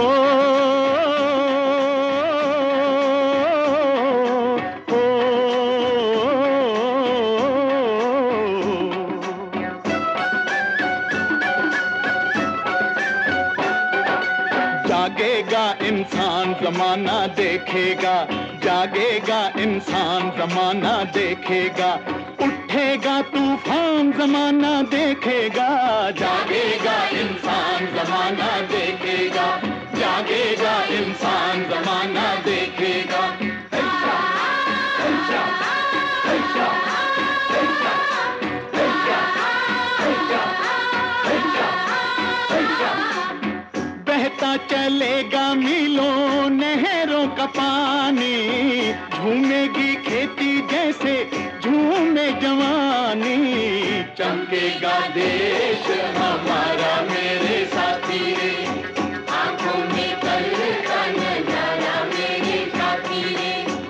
जागेगा इंसान जमाना देखेगा, जागेगा इंसान जमाना देखेगा, उठेगा तूफान जमाना देखेगा। जागेगा इंसान जमाना देखेगा, जागेगा इंसान जमाना देखेगा। ऐसा, ऐसा, ऐसा, ऐसा, ऐसा, ऐसा, ऐसा, ऐसा। बहता चलेगा मीलों नहरों का पानी, झूमेगी खेती जैसे झूमे जवानी। चमकेगा देश हमारा मेरे साथी रे, आंखों में कल का नजारा मेरे साथी रे।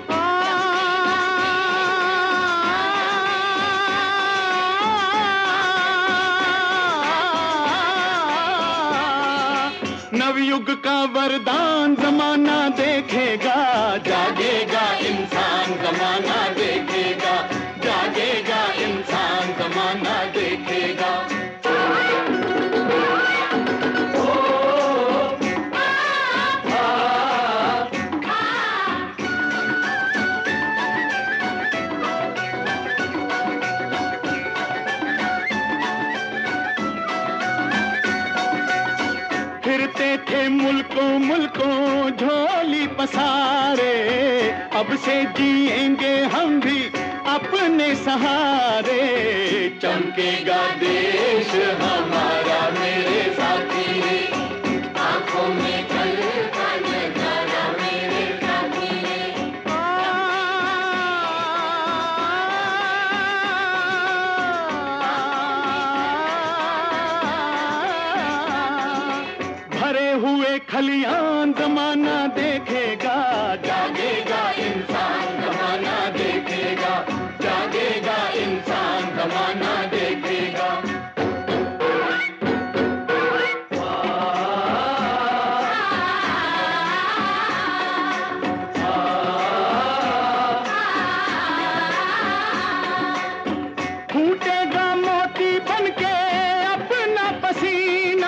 नवयुग का वरदान जमाना देखेगा, जागेगा इंसान जमाना देखेगा, जागेगा इंसान जमाना देखेगा। फिरते थे मुल्कों मुल्कों झोली पसारे, अब से जिएंगे हम भी अपने सहारे। चमकेगा देश हमारा मेरे साथी रे, आंखों में कल का नजारा मेरे साथी रे। भरे हुए खलियान जमाना देखेगा, जागेगा इंसान जमाना देखेगा, जागेगा इंसान जमाना देखेगा। फूटेगा मोती बनके अपना पसीना,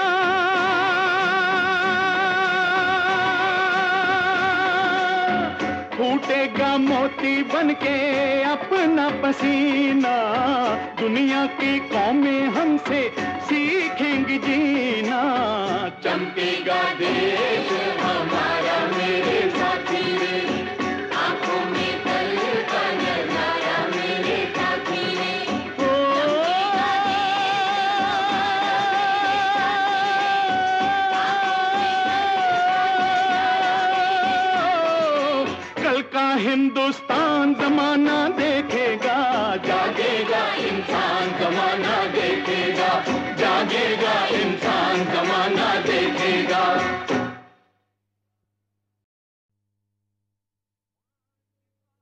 फूटेगा मोती बनके अपना पसीना। दुनिया की कौमें हमसे सीखेंगी जीना। चमकेगा देश हमारा मेरे साथी रे, आंखों में कल का नजारा मेरे साथी रे। कल का हिंदुस्तान जमाना देखेगा, जागेगा इंसान जमाना देखेगा।